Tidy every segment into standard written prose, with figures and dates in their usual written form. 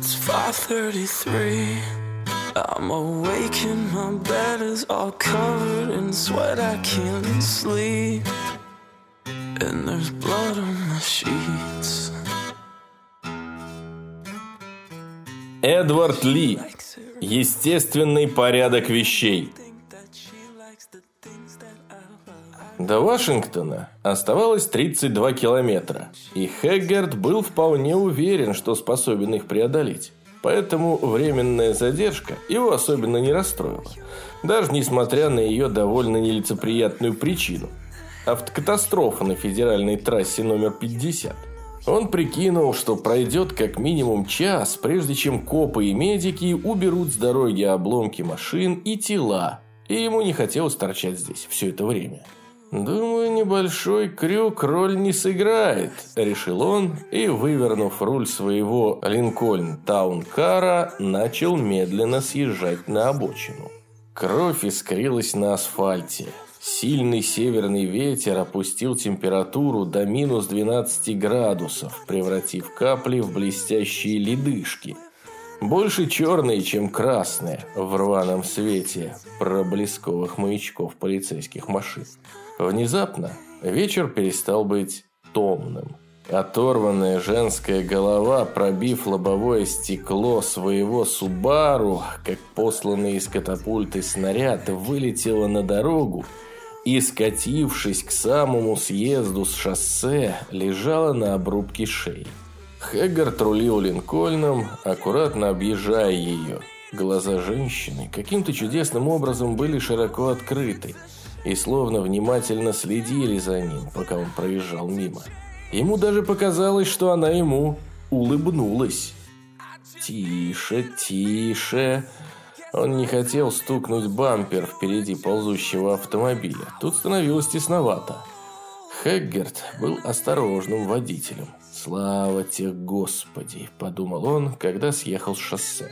It's 5:33. I'm awake and my bed is all covered in sweat. I can't sleep, and there's blood on my sheets. Эдвард Ли. Естественный порядок вещей. До Вашингтона оставалось 32 километра, и Хэггард был вполне уверен, что способен их преодолеть. Поэтому временная задержка его особенно не расстроила, даже несмотря на ее довольно нелицеприятную причину – автокатастрофа на федеральной трассе номер 50. Он прикинул, что пройдет как минимум час, прежде чем копы и медики уберут с дороги обломки машин и тела, и ему не хотелось торчать здесь все это время. «Думаю, небольшой крюк роль не сыграет», – решил он, и, вывернув руль своего Линкольн-таун-кара, начал медленно съезжать на обочину. Кровь искрилась на асфальте. Сильный северный ветер опустил температуру до минус 12 градусов, превратив капли в блестящие ледышки. Больше черные, чем красные, в рваном свете проблесковых маячков полицейских машин. Внезапно вечер перестал быть томным. Оторванная женская голова, пробив лобовое стекло своего Субару, как посланный из катапульты снаряд, вылетела на дорогу и, скатившись к самому съезду с шоссе, лежала на обрубке шеи. Хэггард рулил Линкольном, аккуратно объезжая ее. Глаза женщины каким-то чудесным образом были широко открыты и словно внимательно следили за ним, пока он проезжал мимо. Ему даже показалось, что она ему улыбнулась. «Тише, тише!» Он не хотел стукнуть бампер впереди ползущего автомобиля. Тут становилось тесновато. Хэггард был осторожным водителем. «Слава тебе, Господи!» – подумал он, когда съехал с шоссе.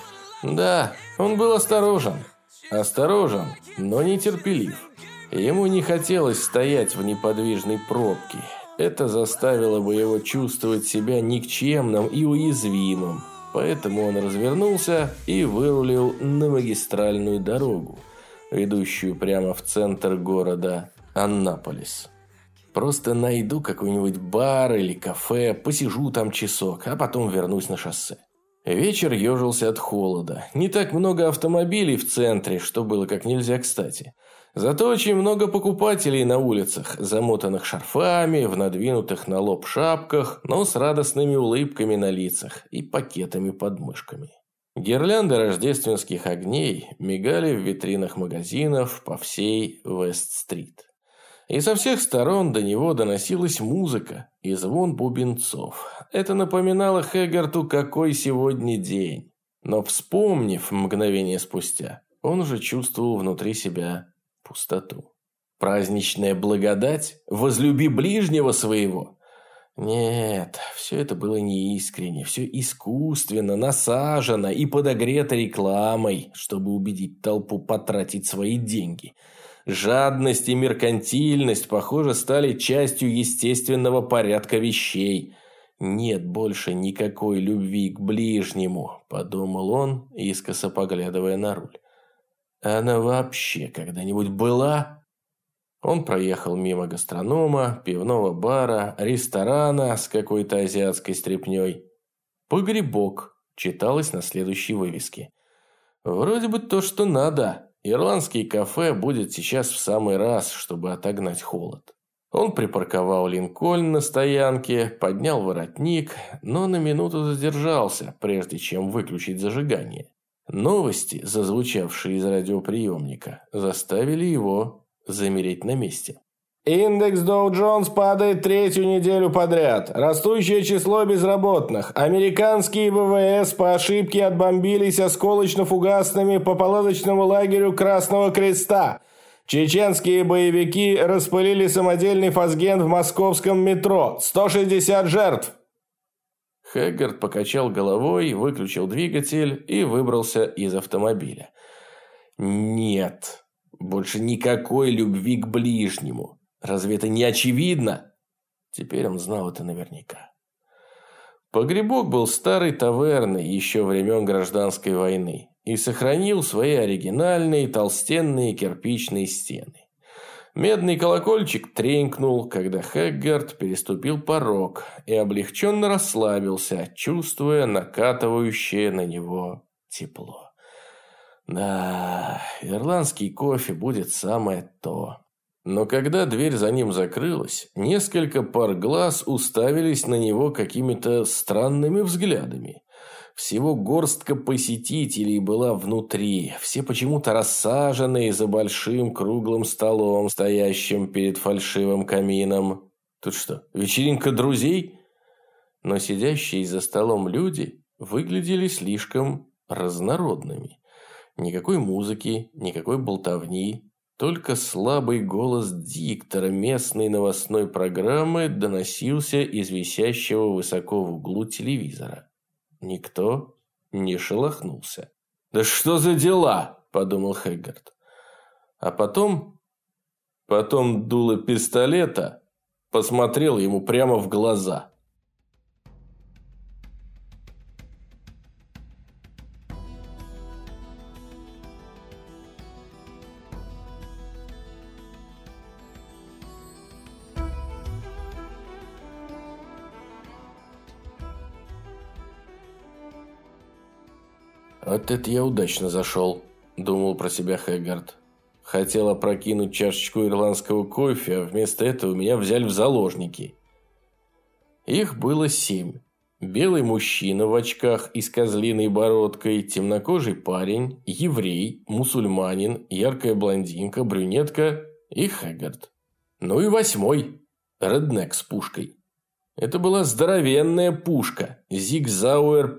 Да, он был осторожен. Осторожен, но нетерпелив. Ему не хотелось стоять в неподвижной пробке. Это заставило бы его чувствовать себя никчемным и уязвимым. Поэтому он развернулся и вырулил на магистральную дорогу, ведущую прямо в центр города Аннаполис. Просто найду какой-нибудь бар или кафе, посижу там часок, а потом вернусь на шоссе. Вечер ежился от холода. Не так много автомобилей в центре, что было как нельзя кстати. Зато очень много покупателей на улицах, замотанных шарфами, в надвинутых на лоб шапках, но с радостными улыбками на лицах и пакетами под мышками. Гирлянды рождественских огней мигали в витринах магазинов по всей Вест-стрит. И со всех сторон до него доносилась музыка и звон бубенцов. Это напоминало Хэггарду, какой сегодня день. Но вспомнив мгновение спустя, он уже чувствовал внутри себя пустоту. Праздничная благодать? Возлюби ближнего своего? Нет, все это было неискренне, все искусственно, насажено и подогрето рекламой, чтобы убедить толпу потратить свои деньги. Жадность и меркантильность, похоже, стали частью естественного порядка вещей. «Нет больше никакой любви к ближнему», – подумал он, искоса поглядывая на руль. «Она вообще когда-нибудь была?» Он проехал мимо гастронома, пивного бара, ресторана с какой-то азиатской стряпнёй. «Погребок» читалось на следующей вывеске. Вроде бы то, что надо. Ирландский кафе будет сейчас в самый раз, чтобы отогнать холод. Он припарковал Линкольн на стоянке, поднял воротник, но на минуту задержался, прежде чем выключить зажигание. Новости, зазвучавшие из радиоприемника, заставили его замереть на месте. Индекс Dow Jones падает третью неделю подряд. Растущее число безработных. Американские ВВС по ошибке отбомбились осколочно-фугасными по палаточному лагерю Красного Креста. Чеченские боевики распылили самодельный фосген в московском метро. 160 жертв. Хэггард покачал головой, выключил двигатель и выбрался из автомобиля. Нет, больше никакой любви к ближнему. Разве это не очевидно? Теперь он знал это наверняка. Погребок был старой таверной еще времен Гражданской войны и сохранил свои оригинальные толстенные кирпичные стены. Медный колокольчик тренькнул, когда Хэггард переступил порог и облегченно расслабился, чувствуя накатывающее на него тепло. Да, ирландский кофе будет самое то. Но когда дверь за ним закрылась, несколько пар глаз уставились на него какими-то странными взглядами. Всего горстка посетителей была внутри, все почему-то рассаженные за большим круглым столом, стоящим перед фальшивым камином. Тут что, вечеринка друзей? Но сидящие за столом люди выглядели слишком разнородными. Никакой музыки, никакой болтовни, только слабый голос диктора местной новостной программы доносился из висящего высоко в углу телевизора. Никто не шелохнулся. «Да что за дела?» – подумал Хэггард. А потом дуло пистолета посмотрел ему прямо в глаза. «Вот это я удачно зашел», – думал про себя Хэггард. «Хотел опрокинуть чашечку ирландского кофе, а вместо этого меня взяли в заложники». Их было 7. Белый мужчина в очках и с козлиной бородкой, темнокожий парень, еврей, мусульманин, яркая блондинка, брюнетка и Хэггард. Ну и 8-й – реднек с пушкой. Это была здоровенная пушка Sig Sauer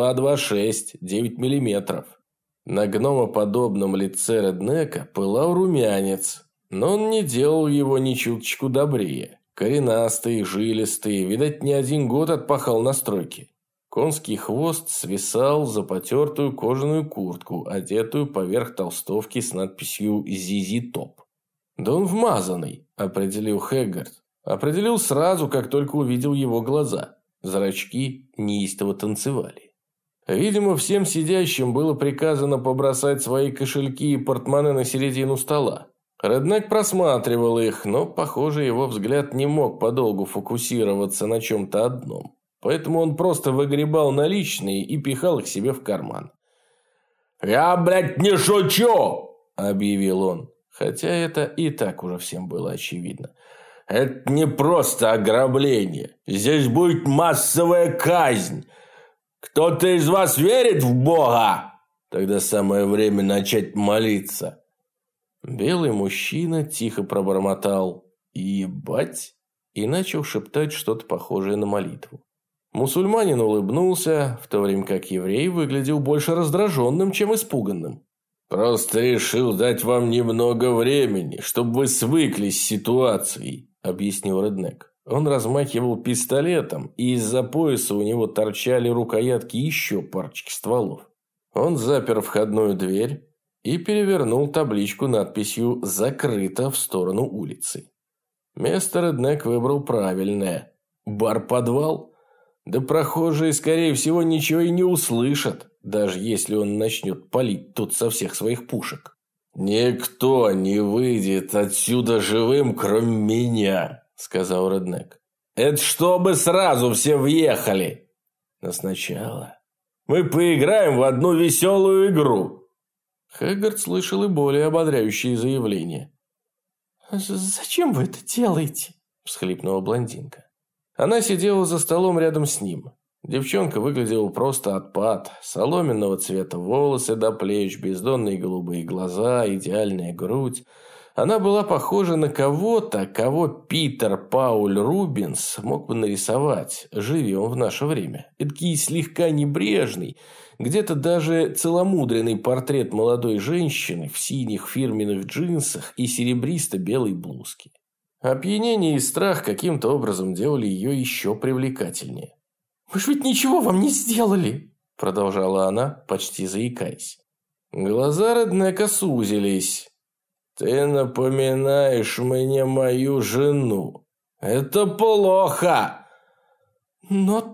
P226 9 мм. На гномоподобном лице реднека пылал румянец, но он не делал его ни чуточку добрее. Коренастый, жилистый, видать, не один год отпахал на стройке. Конский хвост свисал за потертую кожаную куртку, одетую поверх толстовки с надписью «ZZ Top». «Да он вмазанный», – определил Хэггард. Определил сразу, как только увидел его глаза. Зрачки неистово танцевали. Видимо, всем сидящим было приказано побросать свои кошельки и портмоне на середину стола. Реднек просматривал их, но, похоже, его взгляд не мог подолгу фокусироваться на чем-то одном. Поэтому он просто выгребал наличные и пихал их себе в карман. «Я, блядь, не шучу!» – объявил он. Хотя это и так уже всем было очевидно. «Это не просто ограбление. Здесь будет массовая казнь. Кто-то из вас верит в Бога? Тогда самое время начать молиться». Белый мужчина тихо пробормотал «Ебать!» и начал шептать что-то похожее на молитву. Мусульманин улыбнулся, в то время как еврей выглядел больше раздраженным, чем испуганным. «Просто решил дать вам немного времени, чтобы вы свыклись с ситуацией», – объяснил реднек. Он размахивал пистолетом, и из-за пояса у него торчали рукоятки еще парочки стволов. Он запер входную дверь и перевернул табличку надписью «Закрыто» в сторону улицы. Место реднек выбрал правильное. Бар-подвал? Да прохожие, скорее всего, ничего и не услышат, даже если он начнет палить тут со всех своих пушек. «Никто не выйдет отсюда живым, кроме меня», – сказал реднек. «Это чтобы сразу все въехали. Но сначала мы поиграем в одну веселую игру». Хэггард слышал и более ободряющие заявления. «Зачем вы это делаете?» – всхлипнула блондинка. Она сидела за столом рядом с ним. Девчонка выглядела просто отпад. Соломенного цвета волосы до плеч, бездонные голубые глаза, идеальная грудь. Она была похожа на кого-то, кого Питер Пауль Рубенс мог бы нарисовать, живем в наше время. Эдакий слегка небрежный, где-то даже целомудренный портрет молодой женщины в синих фирменных джинсах и серебристо-белой блузке. Опьянение и страх каким-то образом делали ее еще привлекательнее. «Вы же ведь ничего вам не сделали!» – продолжала она, почти заикаясь. Глаза реднека сузились. «Ты напоминаешь мне мою жену. Это плохо!» «Но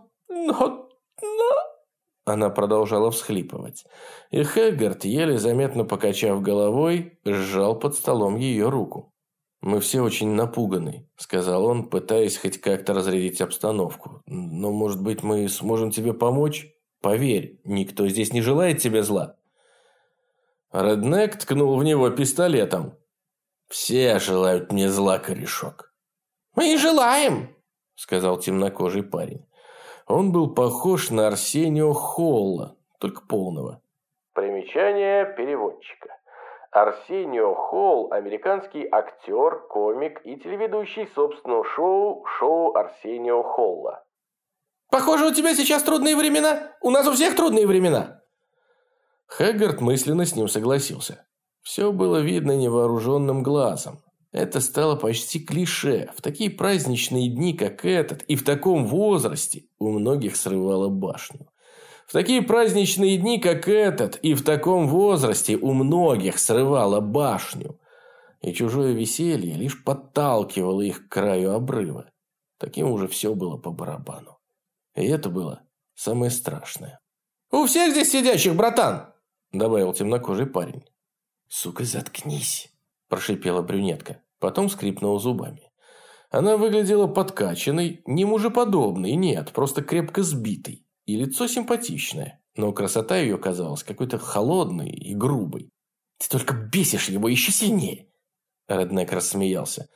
Но... Она продолжала всхлипывать. И Хэггард, еле заметно покачав головой, сжал под столом ее руку. «Мы все очень напуганы», – сказал он, пытаясь хоть как-то разрядить обстановку. «Но, может быть, мы сможем тебе помочь? Поверь, никто здесь не желает тебе зла». Реднек ткнул в него пистолетом. «Все желают мне зла, корешок». «Мы и желаем», – сказал темнокожий парень. Он был похож на Арсенио Холла, только полного. Примечание переводчика. Арсенио Холл – американский актер, комик и телеведущий собственного шоу Арсенио Холла. «Похоже, у тебя сейчас трудные времена. У нас у всех трудные времена». Хэггард мысленно с ним согласился. Все было видно невооруженным глазом. Это стало почти клише. В такие праздничные дни, как этот, и в таком возрасте у многих срывало башню. В такие праздничные дни, как этот, и в таком возрасте у многих срывало башню. И чужое веселье лишь подталкивало их к краю обрыва. Таким уже все было по барабану. И это было самое страшное. «У всех здесь сидящих, братан!» – добавил темнокожий парень. «Сука, заткнись!» – прошипела брюнетка. Потом скрипнула зубами. Она выглядела подкачанной, не мужеподобной, нет, просто крепко сбитой. И лицо симпатичное, но красота ее казалась какой-то холодной и грубой. «Ты только бесишь его еще сильнее!» Реднек рассмеялся.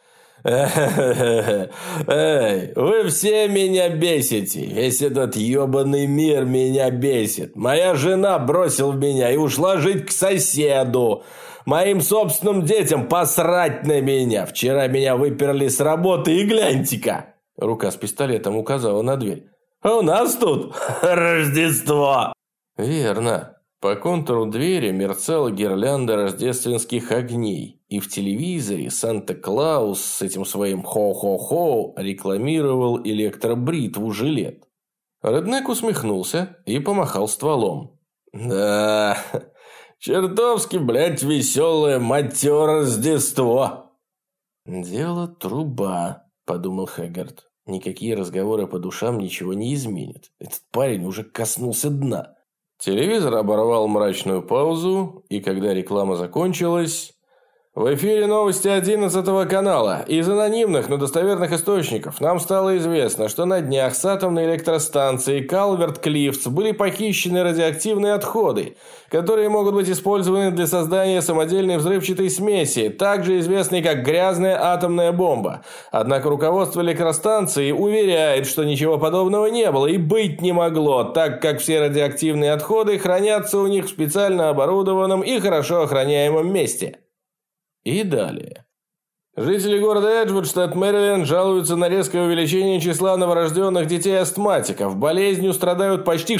«Эй, вы все меня бесите! Весь этот ебаный мир меня бесит! Моя жена бросила меня и ушла жить к соседу! Моим собственным детям посрать на меня! Вчера меня выперли с работы, и гляньте-ка!» Рука с пистолетом указала на дверь. «У нас тут Рождество!» Верно. По контуру двери мерцала гирлянда рождественских огней, и в телевизоре Санта-Клаус с этим своим хо-хо-хо рекламировал электробритву «Жилет». Реднек усмехнулся и помахал стволом. «Да, чертовски, блядь, веселое, мать его, Рождество!» «Дело труба», – подумал Хэггард. Никакие разговоры по душам ничего не изменят. Этот парень уже коснулся дна. Телевизор оборвал мрачную паузу, и когда реклама закончилась... В эфире новости 11-го канала. Из анонимных, но достоверных источников нам стало известно, что на днях с атомной электростанции Калверт-Клиффс были похищены радиоактивные отходы, которые могут быть использованы для создания самодельной взрывчатой смеси, также известной как грязная атомная бомба. Однако руководство электростанции уверяет, что ничего подобного не было и быть не могло, так как все радиоактивные отходы хранятся у них в специально оборудованном и хорошо охраняемом месте. И далее. Жители города Эджвуд, штат Мэриленд, жалуются на резкое увеличение числа новорожденных детей-астматиков. Болезнью страдают почти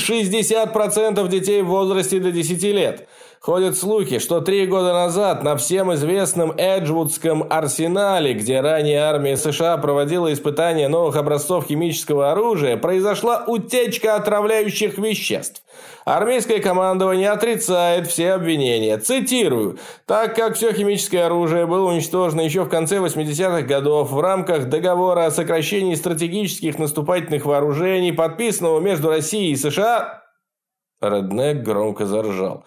60% детей в возрасте до 10 лет. Ходят слухи, что 3 года назад на всем известном Эджвудском арсенале, где ранее армия США проводила испытания новых образцов химического оружия, произошла утечка отравляющих веществ. Армейское командование отрицает все обвинения. Цитирую. «Так как все химическое оружие было уничтожено еще в конце 80-х годов в рамках договора о сокращении стратегических наступательных вооружений, подписанного между Россией и США...» Реднек громко заржал.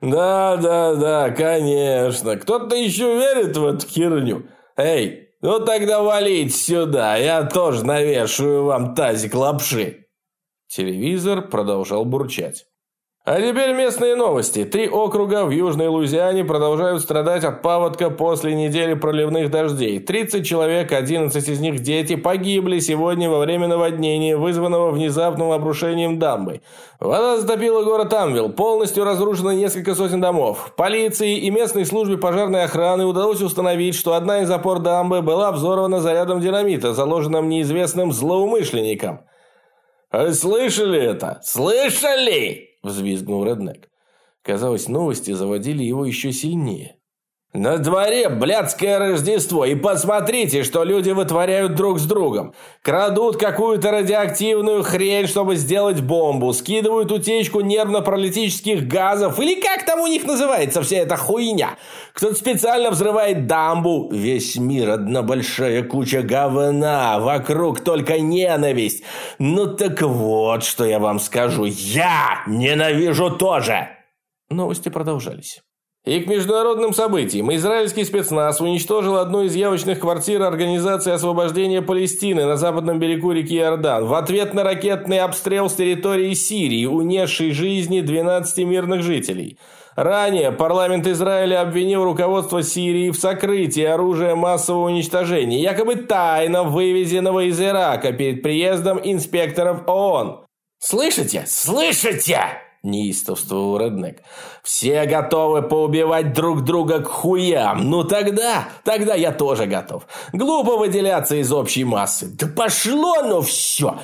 «Да, конечно. Кто-то еще верит в эту херню? Эй, ну тогда валите сюда, я тоже навешаю вам тазик лапши». Телевизор продолжал бурчать. А теперь местные новости. 3 округа в Южной Луизиане продолжают страдать от паводка после недели проливных дождей. 30 человек, 11 из них дети, погибли сегодня во время наводнения, вызванного внезапным обрушением дамбы. Вода затопила город Амвилл, полностью разрушено несколько сотен домов. Полиции и местной службе пожарной охраны удалось установить, что одна из опор дамбы была взорвана зарядом динамита, заложенным неизвестным злоумышленником. «Вы слышали это? Слышали?» – взвизгнул Реднек. Казалось, новости заводили его еще сильнее. На дворе блядское Рождество, и посмотрите, что люди вытворяют друг с другом. Крадут какую-то радиоактивную хрень, чтобы сделать бомбу, скидывают утечку нервно-паралитических газов, или как там у них называется вся эта хуйня. Кто-то специально взрывает дамбу. Весь мир одна большая куча говна, вокруг только ненависть. Ну так вот, что я вам скажу, я ненавижу тоже. Новости продолжались. И к международным событиям. Израильский спецназ уничтожил одну из явочных квартир Организации освобождения Палестины на западном берегу реки Иордан в ответ на ракетный обстрел с территории Сирии, унесший жизни 12 мирных жителей. Ранее парламент Израиля обвинил руководство Сирии в сокрытии оружия массового уничтожения, якобы тайно вывезенного из Ирака перед приездом инспекторов ООН. «Слышите? Слышите?» – неистовствовал Реднек. «Все готовы поубивать друг друга к хуям. Ну тогда я тоже готов. Глупо выделяться из общей массы. Да пошло ну все!»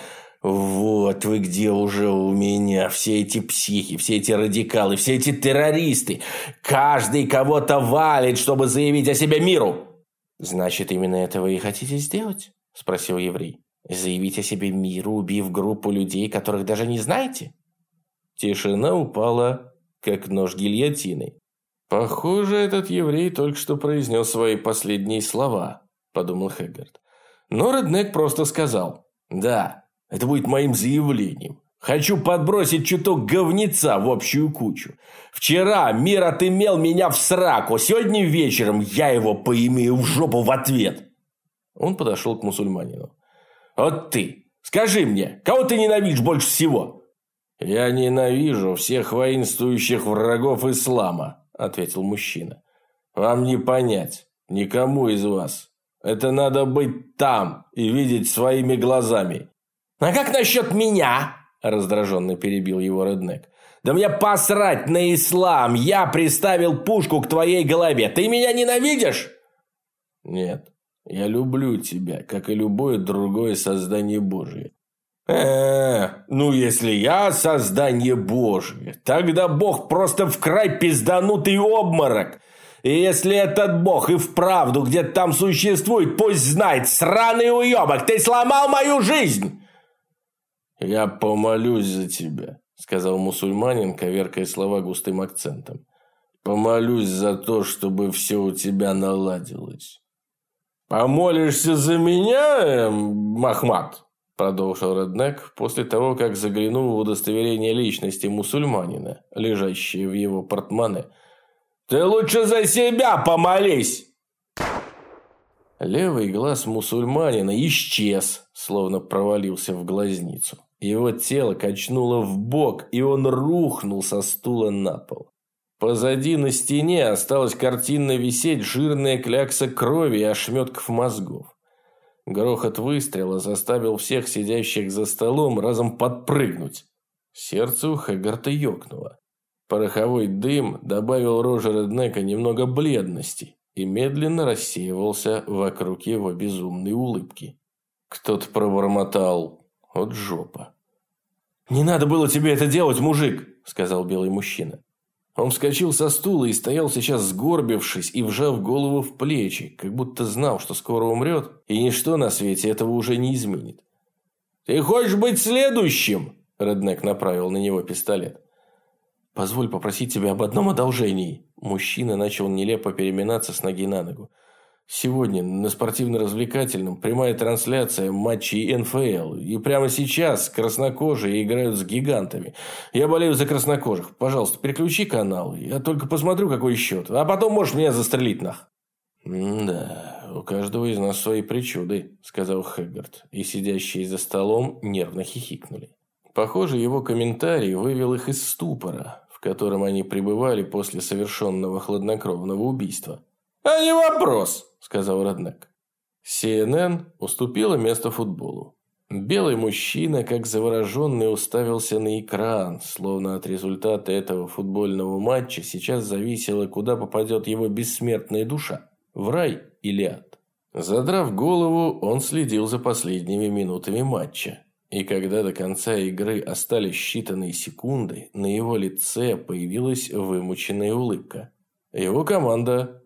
Вот вы где уже у меня. Все эти психи, все эти радикалы, все эти террористы. Каждый кого-то валит, чтобы заявить о себе миру. «Значит, именно это вы и хотите сделать?» – спросил еврей. «Заявить о себе миру, убив группу людей, которых даже не знаете?» Тишина упала, как нож гильотиной. «Похоже, этот еврей только что произнес свои последние слова», – подумал Хэггард. Но Реднек просто сказал: «Да, это будет моим заявлением. Хочу подбросить чуток говнеца в общую кучу. Вчера мир отымел меня в сраку, сегодня вечером я его поимею в жопу в ответ». Он подошел к мусульманину. «Вот ты, скажи мне, кого ты ненавидишь больше всего?» «Я ненавижу всех воинствующих врагов ислама», – ответил мужчина. «Вам не понять, никому из вас. Это надо быть там и видеть своими глазами». «А как насчет меня?» – раздраженно перебил его Реднек. «Да мне посрать на ислам, я приставил пушку к твоей голове. Ты меня ненавидишь?» «Нет, я люблю тебя, как и любое другое создание Божие». Ну если я создание Божие, тогда Бог просто в край пизданутый обморок. И если этот Бог и вправду где-то там существует, пусть знает, сраный уебок, ты сломал мою жизнь!» «Я помолюсь за тебя», — сказал мусульманин, коверкая слова густым акцентом. «Помолюсь за то, чтобы все у тебя наладилось». «Помолишься за меня, Махмад?» – продолжил Реднек после того, как заглянул в удостоверение личности мусульманина, лежащее в его портмоне. «Ты лучше за себя помолись!» Левый глаз мусульманина исчез, словно провалился в глазницу. Его тело качнуло вбок, и он рухнул со стула на пол. Позади на стене осталась картинно висеть жирная клякса крови и ошметков мозгов. Грохот выстрела заставил всех сидящих за столом разом подпрыгнуть. Сердце у Хэггарта ёкнуло. Пороховой дым добавил роже Реднека немного бледности и медленно рассеивался вокруг его безумной улыбки. Кто-то пробормотал: «От жопа». «Не надо было тебе это делать, мужик», – сказал белый мужчина. Он вскочил со стула и стоял сейчас сгорбившись и вжав голову в плечи, как будто знал, что скоро умрет, и ничто на свете этого уже не изменит. «Ты хочешь быть следующим?» – Реднек направил на него пистолет. «Позволь попросить тебя об одном одолжении». Мужчина начал нелепо переминаться с ноги на ногу. «Сегодня на спортивно-развлекательном прямая трансляция матчей НФЛ. И прямо сейчас краснокожие играют с гигантами. Я болею за краснокожих. Пожалуйста, переключи канал. Я только посмотрю, какой счет. А потом можешь меня застрелить нах». «Да, у каждого из нас свои причуды», – сказал Хэггард. И сидящие за столом нервно хихикнули. Похоже, его комментарий вывел их из ступора, в котором они пребывали после совершенного хладнокровного убийства. «А не вопрос», – сказал Реднек. CNN уступила место футболу. Белый мужчина, как завороженный, уставился на экран, словно от результата этого футбольного матча сейчас зависело, куда попадет его бессмертная душа – в рай или ад. Задрав голову, он следил за последними минутами матча. И когда до конца игры остались считанные секунды, на его лице появилась вымученная улыбка. Его команда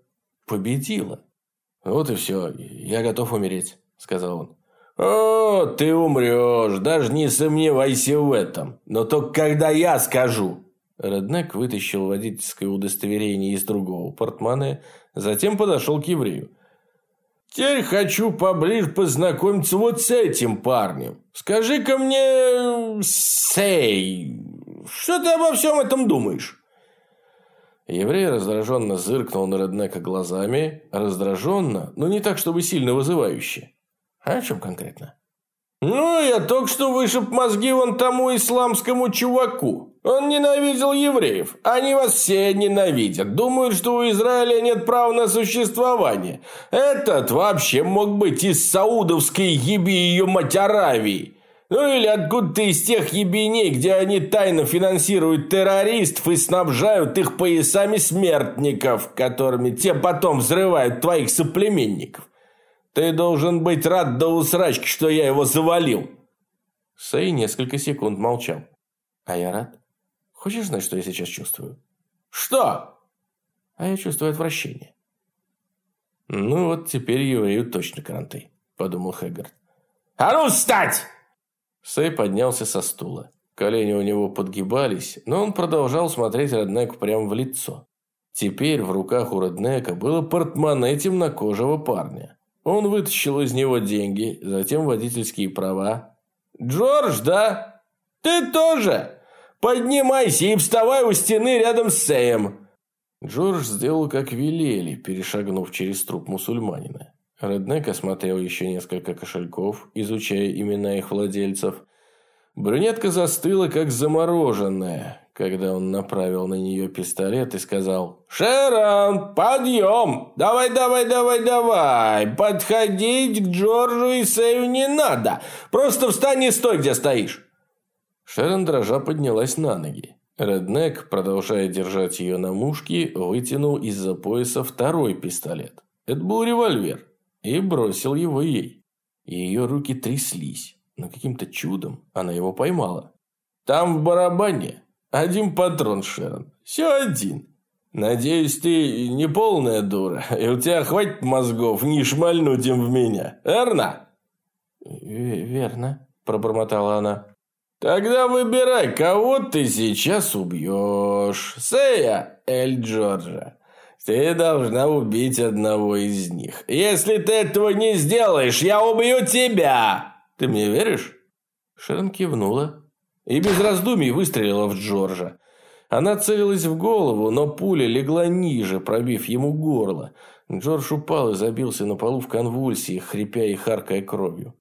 победила. Вот и все, я готов умереть, сказал он. О, ты умрешь, даже не сомневайся в этом. Но только когда я скажу. Реднек вытащил водительское удостоверение из другого портмоне, затем подошел к еврею. Теперь хочу поближе познакомиться вот с этим парнем. Скажи-ка мне, Сей, что ты обо всем этом думаешь? Еврей раздраженно зыркнул на Реднека глазами. Раздраженно, но не так, чтобы сильно вызывающе. А о чем конкретно? Ну, я только что вышиб мозги вон тому исламскому чуваку. Он ненавидел евреев. Они вас все ненавидят. Думают, что у Израиля нет права на существование. Этот вообще мог быть из саудовской еби ее мать Аравии. Ну или откуда-то из тех ебеней, где они тайно финансируют террористов и снабжают их поясами смертников, которыми те потом взрывают твоих соплеменников. Ты должен быть рад до усрачки, что я его завалил. Сэй несколько секунд молчал. А я рад. Хочешь знать, что я сейчас чувствую? Что? А я чувствую отвращение. Ну вот теперь еврею точно карантей, подумал Хэггард. А ну встать! Сэй поднялся со стула. Колени у него подгибались, но он продолжал смотреть Реднеку прямо в лицо. Теперь в руках у Реднека было портмоне темнокожего парня. Он вытащил из него деньги, затем водительские права. «Джордж, да? Ты тоже? Поднимайся и вставай у стены рядом с Сэем!» Джордж сделал, как велели, перешагнув через труп мусульманина. Реднек осмотрел еще несколько кошельков, изучая имена их владельцев. Брюнетка застыла, как замороженная, когда он направил на нее пистолет и сказал: «Шерон, подъем! Давай! Подходить к Джорджу и Сэю не надо! Просто встань и стой, где стоишь!» Шерон дрожа поднялась на ноги. Реднек, продолжая держать ее на мушке, вытянул из-за пояса второй пистолет. Это был револьвер. И бросил его ей. Ее руки тряслись, но каким-то чудом она его поймала. «Там в барабане один патрон, Шерон. Все один. Надеюсь, ты не полная дура, и у тебя хватит мозгов не шмальнуть им в меня, верно?» «Верно», – пробормотала она. «Тогда выбирай, кого ты сейчас убьешь, Сэя или Джорджа. Ты должна убить одного из них. Если ты этого не сделаешь, я убью тебя. Ты мне веришь?» Шерон кивнула и без раздумий выстрелила в Джорджа. Она целилась в голову, но пуля легла ниже, пробив ему горло. Джордж упал и забился на полу в конвульсиях, хрипя и харкая кровью.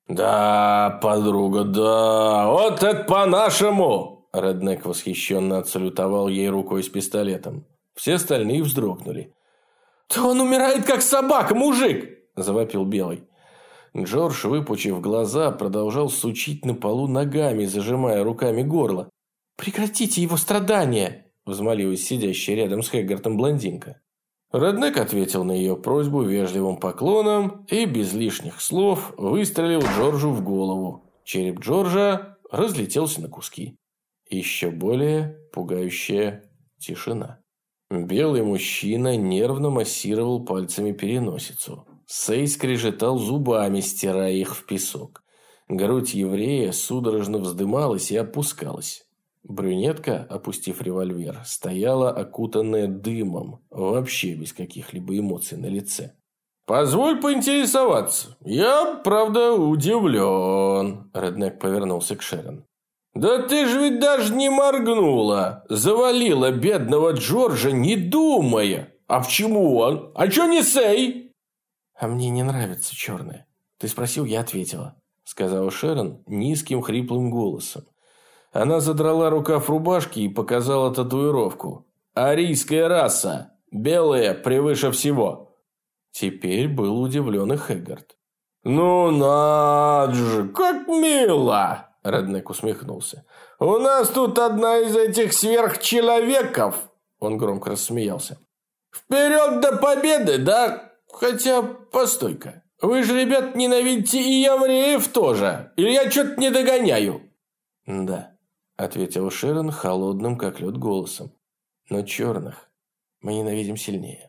«Да, подруга, да, вот это по-нашему!» Реднек восхищенно отсалютовал ей рукой с пистолетом. Все остальные вздрогнули. «Да он умирает, как собака, мужик!» – завопил Белый. Джордж, выпучив глаза, продолжал сучить на полу ногами, зажимая руками горло. «Прекратите его страдания!» – взмолилась сидящая рядом с Хэггартом блондинка. Реднек ответил на ее просьбу вежливым поклоном и без лишних слов выстрелил Джорджу в голову. Череп Джорджа разлетелся на куски. Еще более пугающая тишина. Белый мужчина нервно массировал пальцами переносицу. Сэй скрежетал зубами, стирая их в песок. Грудь еврея судорожно вздымалась и опускалась. Брюнетка, опустив револьвер, стояла окутанная дымом, вообще без каких-либо эмоций на лице. «Позволь поинтересоваться. Я, правда, удивлен». Реднек повернулся к Шерон. «Да ты же ведь даже не моргнула. Завалила бедного Джорджа, не думая. А почему он? А чё не Сэй?» «А мне не нравится черное. Ты спросил, я ответила», — сказала Шерон низким хриплым голосом. Она задрала рукав рубашки и показала татуировку. «Арийская раса. Белые превыше всего». Теперь был удивлен и Хэггард. «Ну надо же, как мило!» Реднек усмехнулся. «У нас тут одна из этих сверхчеловеков!» Он громко рассмеялся. «Вперед до победы, да? Хотя, постой-ка. Вы же, ребят, ненавидите и евреев тоже. Или я что-то не догоняю?» «Да», — ответил Шерон холодным, как лед, голосом. «Но черных мы ненавидим сильнее».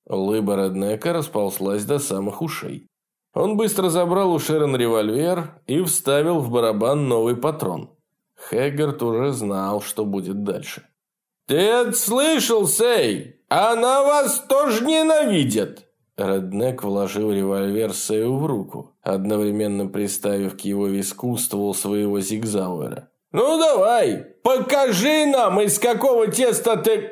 Улыба Реднека расползлась до самых ушей. Он быстро забрал у Шерон револьвер и вставил в барабан новый патрон. Хэггард уже знал, что будет дальше. «Ты это слышал, Сэй? Она вас тоже ненавидит!» Реднек вложил револьвер Сэю в руку, одновременно приставив к его виску ствол своего зигзауэра. «Ну давай, покажи нам, из какого теста ты...»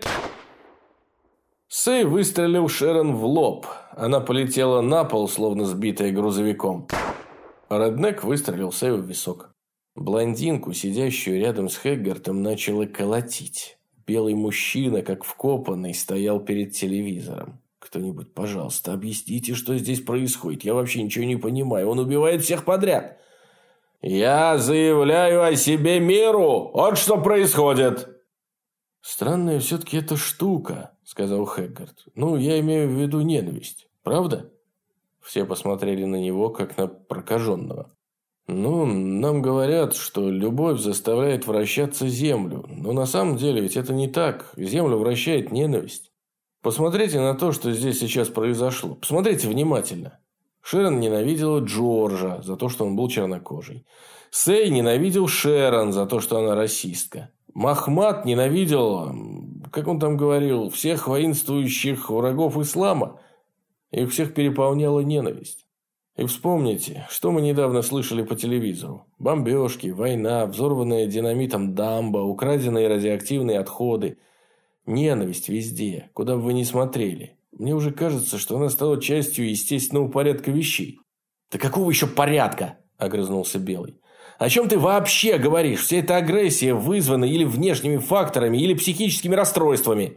Сэй выстрелил Шерон в лоб. Она полетела на пол, словно сбитая грузовиком. Реднек выстрелил Сэю в висок. Блондинку, сидящую рядом с Хэггартом, начало колотить. Белый мужчина, как вкопанный, стоял перед телевизором. «Кто-нибудь, пожалуйста, объясните, что здесь происходит. Я вообще ничего не понимаю. Он убивает всех подряд». «Я заявляю о себе миру! Вот что происходит!» «Странная все-таки эта штука», — сказал Хэггард. «Ну, я имею в виду ненависть. Правда?» Все посмотрели на него, как на прокаженного. «Ну, нам говорят, что любовь заставляет вращаться землю. Но на самом деле ведь это не так. Землю вращает ненависть. Посмотрите на то, что здесь сейчас произошло. Посмотрите внимательно. Шерон ненавидела Джорджа за то, что он был чернокожий. Сэй ненавидел Шерон за то, что она расистка. Махмад ненавидел, как он там говорил, всех воинствующих врагов ислама. Их всех переполняла ненависть. И вспомните, что мы недавно слышали по телевизору. Бомбежки, война, взорванная динамитом дамба, украденные радиоактивные отходы. Ненависть везде, куда бы вы ни смотрели. Мне уже кажется, что она стала частью естественного порядка вещей. «Да какого еще порядка?» – огрызнулся Белый. «О чем ты вообще говоришь? Вся эта агрессия вызвана или внешними факторами, или психическими расстройствами».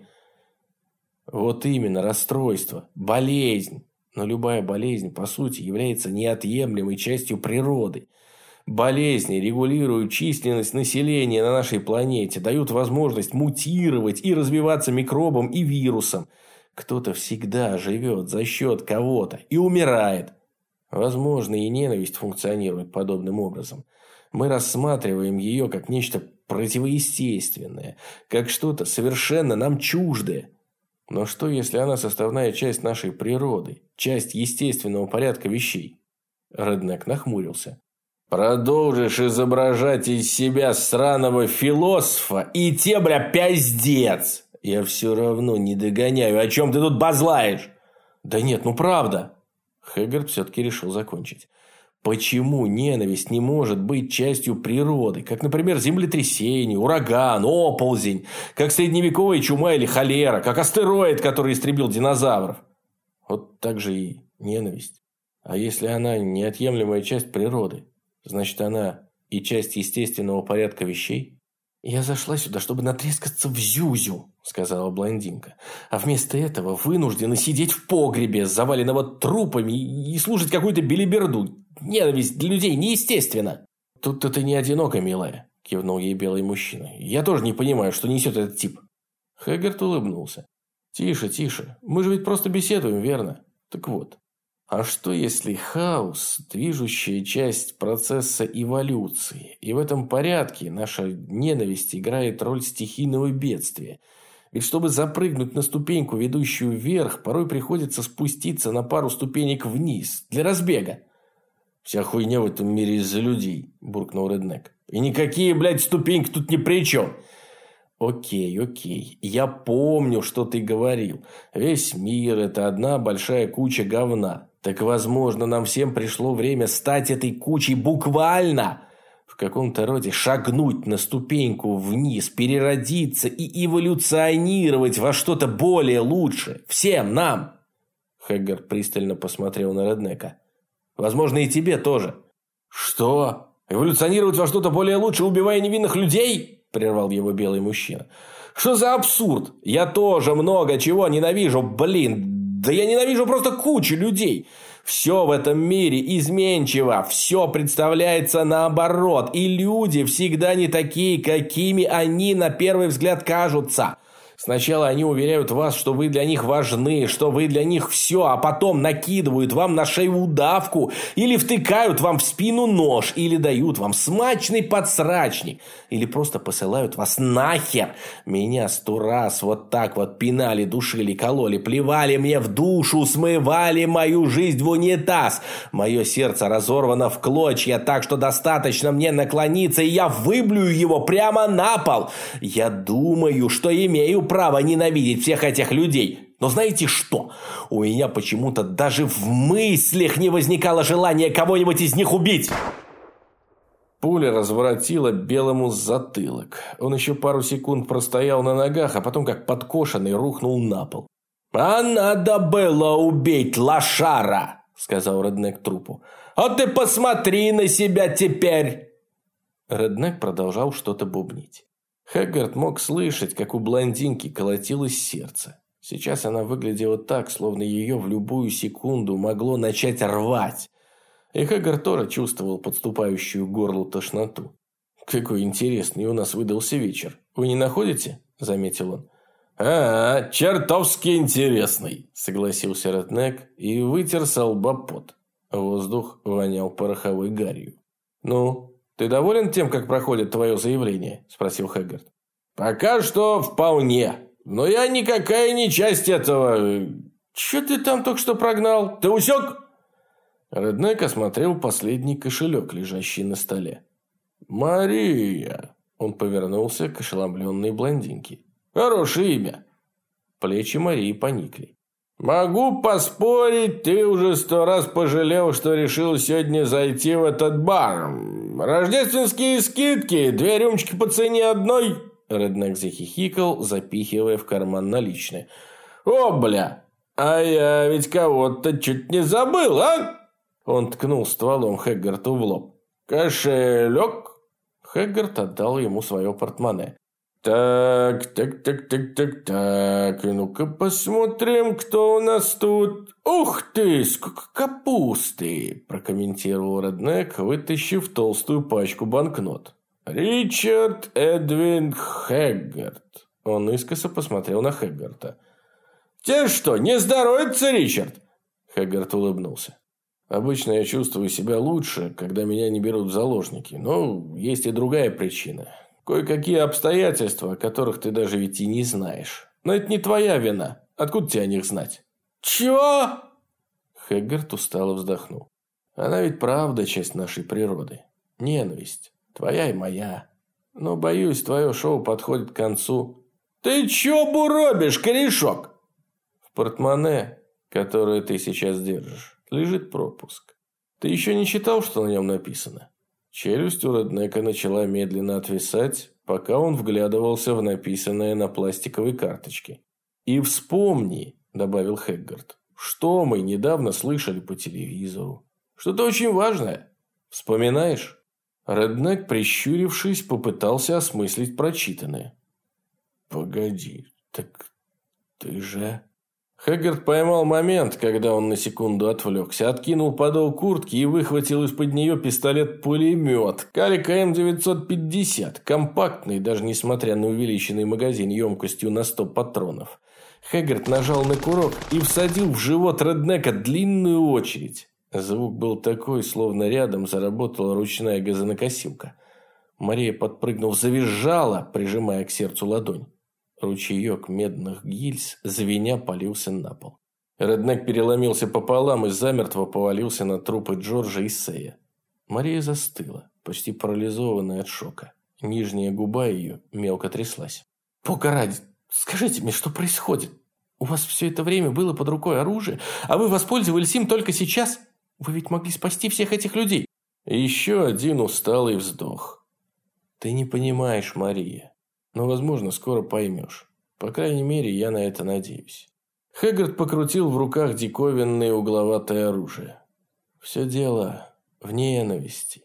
Вот именно, расстройство, болезнь. Но любая болезнь, по сути, является неотъемлемой частью природы. Болезни регулируют численность населения на нашей планете, дают возможность мутировать и развиваться микробам и вирусам. Кто-то всегда живет за счет кого-то и умирает. Возможно, и ненависть функционирует подобным образом. Мы рассматриваем ее как нечто противоестественное, как что-то совершенно нам чуждое. Но что, если она составная часть нашей природы, часть естественного порядка вещей? Реднек нахмурился. «Продолжишь изображать из себя сраного философа, и те, бля, пиздец! Я все равно не догоняю, о чем ты тут базлаешь?» «Да нет, ну правда!» Хэггард все-таки решил закончить. «Почему ненависть не может быть частью природы, как, например, землетрясение, ураган, оползень, как средневековая чума или холера, как астероид, который истребил динозавров?» Вот так же и ненависть. А если она неотъемлемая часть природы, значит, она и часть естественного порядка вещей? «Я зашла сюда, чтобы натрескаться в зюзю», – сказала блондинка. «А вместо этого вынуждена сидеть в погребе, заваленного трупами, и слушать какую-то белиберду. Ненависть для людей неестественна». «Тут-то ты не одинока, милая», – кивнул ей белый мужчина. «Я тоже не понимаю, что несет этот тип». Хэггард улыбнулся. «Тише, тише. Мы же ведь просто беседуем, верно? Так вот. А что, если хаос – движущая часть процесса эволюции, и в этом порядке наша ненависть играет роль стихийного бедствия? Ведь чтобы запрыгнуть на ступеньку, ведущую вверх, порой приходится спуститься на пару ступенек вниз, для разбега». «Вся хуйня в этом мире из-за людей», – буркнул Реднек. «И никакие, блядь, ступеньки тут ни при чем». Окей. Я помню, что ты говорил. Весь мир – это одна большая куча говна. Так, возможно, нам всем пришло время стать этой кучей буквально. В каком-то роде шагнуть на ступеньку вниз, переродиться и эволюционировать во что-то более лучшее. Всем нам. Хэггард пристально посмотрел на Реднека. Возможно, и тебе тоже. Что? Эволюционировать во что-то более лучшее, убивая невинных людей? Прервал его белый мужчина. Что за абсурд? Я тоже много чего ненавижу, блин. Да я ненавижу просто кучу людей. Все в этом мире изменчиво. Все представляется наоборот. И люди всегда не такие, какими они на первый взгляд кажутся. Сначала они уверяют вас, что вы для них важны, что вы для них все, а потом накидывают вам на шею удавку, или втыкают вам в спину нож, или дают вам смачный подсрачник, или просто посылают вас нахер. Меня 100 раз вот так вот пинали, душили, кололи, плевали мне в душу, смывали мою жизнь в унитаз. Мое сердце разорвано в клочья, так что достаточно мне наклониться, и я выблюю его прямо на пол. Я думаю, что имею право ненавидеть всех этих людей. Но знаете что? У меня почему-то даже в мыслях не возникало желания кого-нибудь из них убить. Пуля разворотила Белому затылок. Он еще пару секунд простоял на ногах, а потом, как подкошенный, рухнул на пол. «А надо было убить лошара!» – сказал Реднек трупу. «А ты посмотри на себя теперь!» Реднек продолжал что-то бубнить. Хэггард мог слышать, как у блондинки колотилось сердце. Сейчас она выглядела так, словно ее в любую секунду могло начать рвать. И Хэггард тоже чувствовал подступающую к горлу тошноту. «Какой интересный у нас выдался вечер. Вы не находите?» – заметил он. Чертовски интересный», – согласился Реднек и вытер со лба пот. Воздух вонял пороховой гарью. «Ну, ты доволен тем, как проходит твое заявление?» – спросил Хэггард. «Пока что вполне. Но я никакая не часть этого. Че ты там только что прогнал? Ты усек?» Реднек осмотрел последний кошелек, лежащий на столе. «Мария!» – он повернулся к ошеломленной блондинке. «Хорошее имя!» Плечи Марии поникли. «Могу поспорить, ты уже 100 раз пожалел, что решил сегодня зайти в этот бар. Рождественские скидки, 2 рюмочки по цене одной!» Реднек захихикал, запихивая в карман наличные. «О, бля! А я ведь кого-то чуть не забыл, а?» Он ткнул стволом Хэггарту в лоб. «Кошелек?» Хэггард отдал ему свое портмоне. Так, ну-ка посмотрим, кто у нас тут. Ух ты, сколько капусты!» Прокомментировал Реднек, вытащив толстую пачку банкнот. «Ричард Эдвин Хэггард». Он искоса посмотрел на Хэггарта. «Тебе что, не здоровится, Ричард?» Хэггард улыбнулся. «Обычно я чувствую себя лучше, когда меня не берут в заложники, но есть и другая причина. Кое-какие обстоятельства, о которых ты даже ведь и не знаешь. Но это не твоя вина. Откуда тебе о них знать?» «Чего?» Хэггард устало вздохнул. «Она ведь правда часть нашей природы. Ненависть. Твоя и моя. Но, боюсь, твое шоу подходит к концу». «Ты чё буробишь, корешок?» «В портмоне, которое ты сейчас держишь, лежит пропуск. Ты еще не читал, что на нем написано?» Челюсть у Реднека начала медленно отвисать, пока он вглядывался в написанное на пластиковой карточке. «И вспомни», – добавил Хэггард, – «что мы недавно слышали по телевизору. Что-то очень важное. Вспоминаешь?» Реднек, прищурившись, попытался осмыслить прочитанное. «Погоди, так ты же...» Хэггард поймал момент, когда он на секунду отвлекся, откинул подол куртки и выхватил из-под нее пистолет-пулемет калика М950, компактный, даже несмотря на увеличенный магазин емкостью на 100 патронов. Хэггард нажал на курок и всадил в живот Реднека длинную очередь. Звук был такой, словно рядом заработала ручная газонокосилка. Мария, подпрыгнув, завизжала, прижимая к сердцу ладонь. Ручеек медных гильз, звеня, полился на пол. Реднек переломился пополам и замертво повалился на трупы Джорджа и Сэя. Мария застыла, почти парализованная от шока. Нижняя губа ее мелко тряслась. «Бога ради, скажите мне, что происходит? У вас все это время было под рукой оружие, а вы воспользовались им только сейчас? Вы ведь могли спасти всех этих людей!» Еще один усталый вздох. «Ты не понимаешь, Мария. Но, возможно, скоро поймешь. По крайней мере, я на это надеюсь». Хэггард покрутил в руках диковинное угловатое оружие. Все дело в ненависти.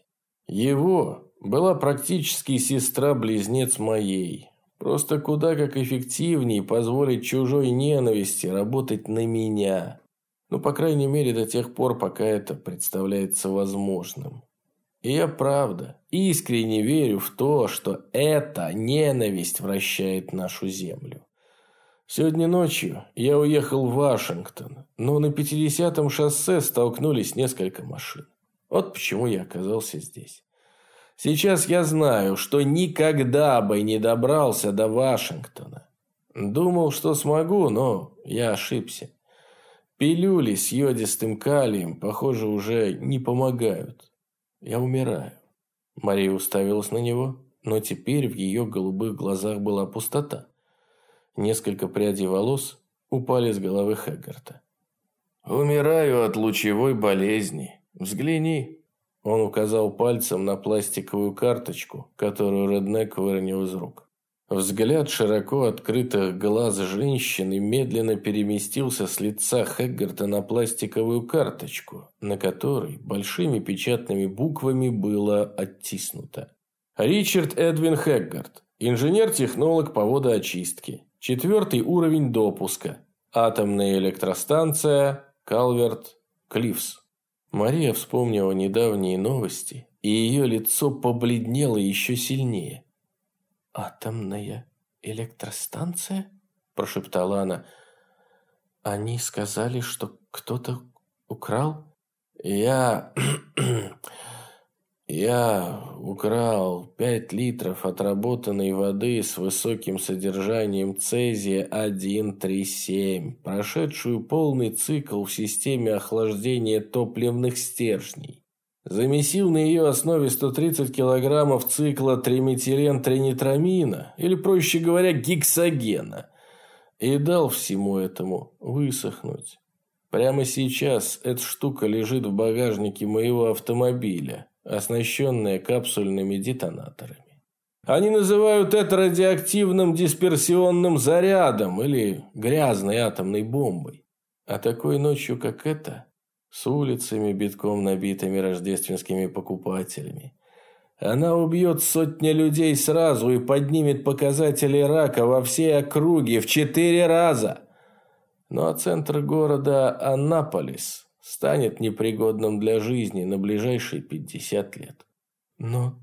Его была практически сестра-близнец моей. Просто куда как эффективнее позволить чужой ненависти работать на меня. Ну, по крайней мере, до тех пор, пока это представляется возможным. И я, правда, искренне верю в то, что эта ненависть вращает нашу землю. Сегодня ночью я уехал в Вашингтон, но на 50-м шоссе столкнулись несколько машин. Вот почему я оказался здесь. Сейчас я знаю, что никогда бы не добрался до Вашингтона. Думал, что смогу, но я ошибся. Пилюли с йодистым калием, похоже, уже не помогают. Я умираю. Мария уставилась на него, но теперь в ее голубых глазах была пустота. Несколько прядей волос упали с головы Хэггарта. «Умираю от лучевой болезни. Взгляни». Он указал пальцем на пластиковую карточку, которую Реднек выронил из рук. Взгляд широко открытых глаз женщины медленно переместился с лица Хэггарта на пластиковую карточку, на которой большими печатными буквами было оттиснуто: Ричард Эдвин Хэггарт, инженер-технолог по водоочистке, 4-й уровень допуска, атомная электростанция Калверт-Клиффс. Мария вспомнила недавние новости, и ее лицо побледнело еще сильнее. «Атомная электростанция?» – прошептала она. «Они сказали, что кто-то украл?» Я украл 5 литров отработанной воды с высоким содержанием цезия 137, прошедшую полный цикл в системе охлаждения топливных стержней. Замесил на ее основе 130 килограммов цикла триметилен-тринитрамина, или, проще говоря, гексогена, и дал всему этому высохнуть. Прямо сейчас эта штука лежит в багажнике моего автомобиля, оснащенная капсульными детонаторами. Они называют это радиоактивным дисперсионным зарядом или грязной атомной бомбой. А такой ночью, как эта, с улицами, битком набитыми рождественскими покупателями, она убьет сотни людей сразу и поднимет показатели рака во всей округе в 4 раза. Ну а центр города Аннаполис станет непригодным для жизни на ближайшие 50 лет. Но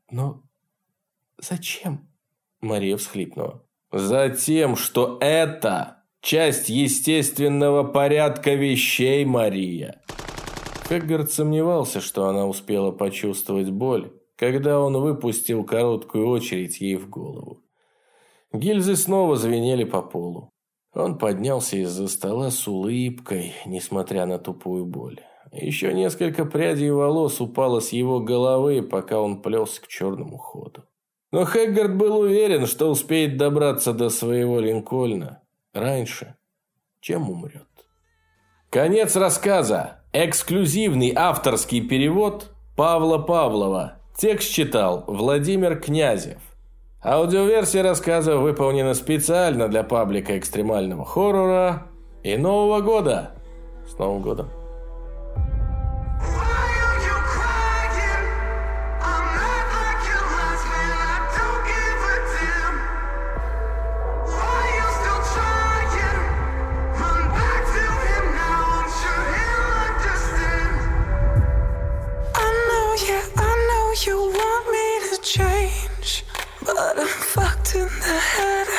зачем? Мария всхлипнула. Затем, что это часть естественного порядка вещей, Мария. Хэггарт сомневался, что она успела почувствовать боль, когда он выпустил короткую очередь ей в голову. Гильзы снова звенели по полу. Он поднялся из-за стола с улыбкой, несмотря на тупую боль. Еще несколько прядей волос упало с его головы, пока он плелся к черному ходу. Но Хэггарт был уверен, что успеет добраться до своего Линкольна раньше, чем умрет. Конец рассказа. Эксклюзивный авторский перевод Павла Павлова. Текст читал Владимир Князев. Аудиоверсия рассказа выполнена специально для паблика экстремального хоррора и Нового года. С Новым годом! You want me to change, but I'm fucked in the head.